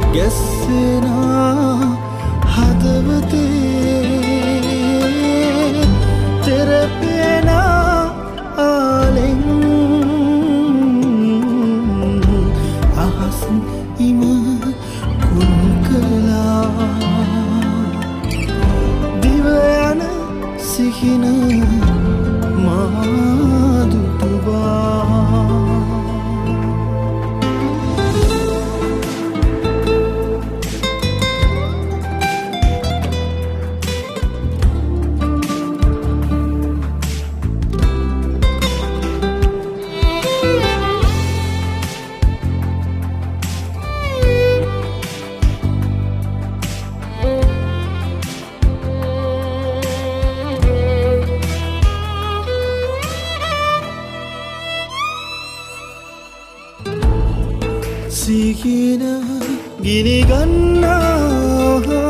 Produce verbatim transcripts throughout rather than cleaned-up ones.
ගැස්සෙන හදවතේ තෙරපෙන ආලෙන් අහස් ඉම කුන් කළා දිව යන සිහින මාදුටුවා සිහින ගිනි ගන්නා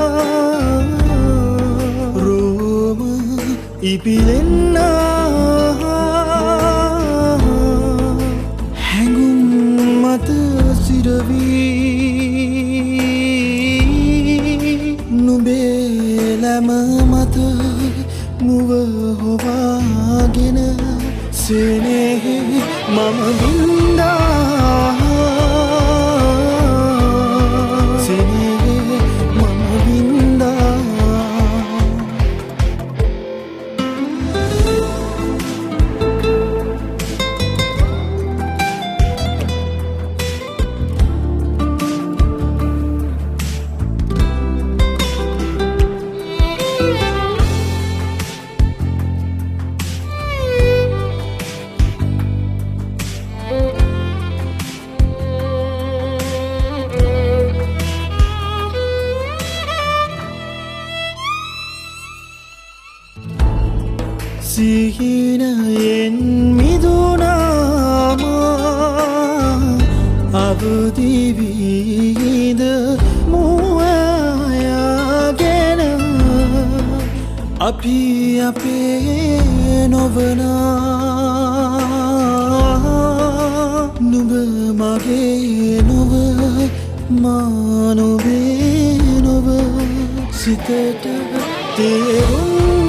රෝම ඉපිලෙන්නා හැඟුම් මත සිරවී නුඹේ ලැම මත මුව හොවාගෙන සෙනෙහි මම වින්දා සිහිනයෙන් මිදුනාම අවදිවීද මුවයාගෙන අපි අපේ නොවනා නුඹ මගේ නොව මා නොවේ නොව සිතට තේරුම්